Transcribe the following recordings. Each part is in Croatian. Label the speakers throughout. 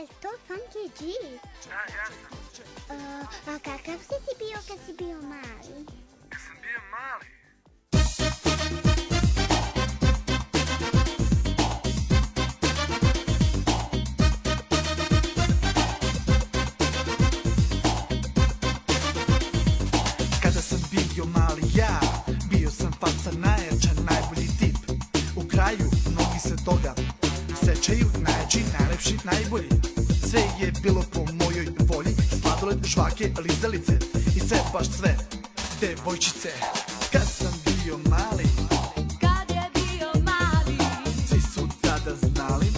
Speaker 1: to Funky G?
Speaker 2: Da, ja sam.
Speaker 1: A kakav si ti bio kad si bio mali?
Speaker 2: Kad sam bio mali? Kada sam bio mali ja, bio sam faca najjača, najbolji tip. U kraju mnogi se toga sećaju, najjači, najlepši, najbolji. Sve je bilo po mojoj volji, sladoled, žvake, lizalice i sve, baš sve, devojčice. Kad sam bio mali, svi su tada znali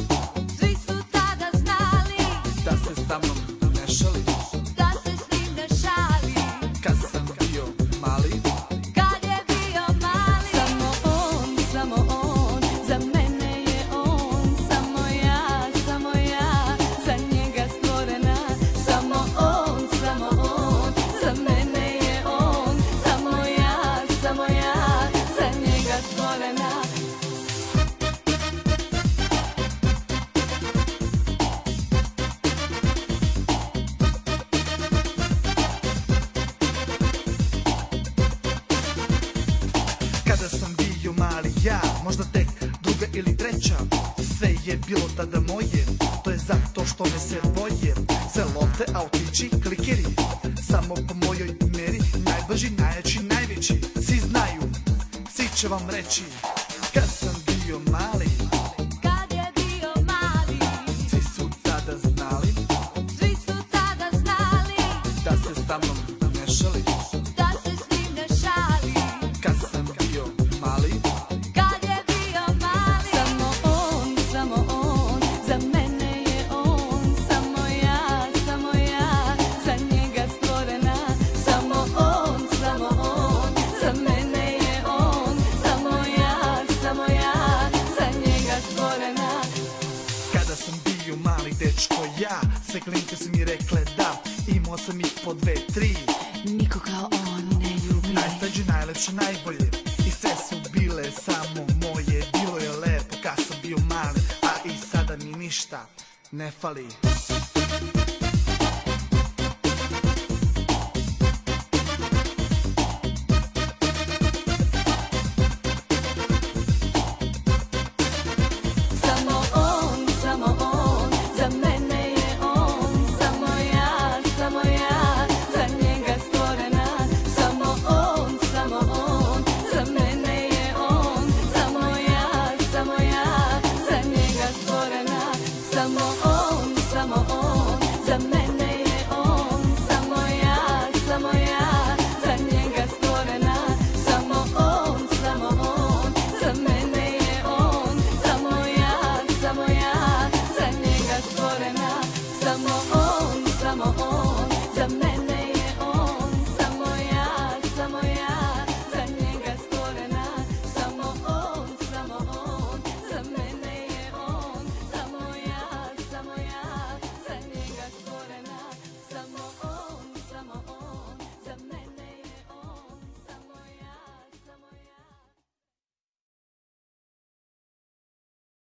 Speaker 2: da se sa mnom ne šali. Kad sam bio mali,
Speaker 3: samo on, za mene je on, samo ja, za njega stvorena. Samo on, za mene je on, samo ja, za njega stvorena.
Speaker 2: kada sam bio mali ja, možda tek druga ili treća, sve je bilo tada moje. To je zato što me se boje sve lopte, autići, klikeri. Samo po mojoj meri, najbrži, najjači, najveći. Svi znaju, svi će vam reći. Kad sam bio mali, svi su tada znali da se sa mnom ne šali. Kad sam bio mali,
Speaker 3: Samo on, za mene je on, samo ja, za njega stvorena. Samo on, za mene je on, samo ja, za njega stvorena.
Speaker 2: kada sam bio mali dečko ja, sve klinke su mi rekle da, imao sam ih po 2, 3.
Speaker 3: Niko kao on ne ljubi.
Speaker 2: Najslađe, najlepše, najbolje, i sve su bile samo moje. Bilo je lepo kad sam bio mali, a i sada mi ništa ne fali.
Speaker 3: Samo on, za mene je on, samo ja, za njega stvorena. Samo on, za mene je on, samo ja, za njega stvorena. Samo on, za mene je on, samo ja, za njega stvorena. Samo on, za mene je on, samo ja, za njega stvorena. Samo on, za mene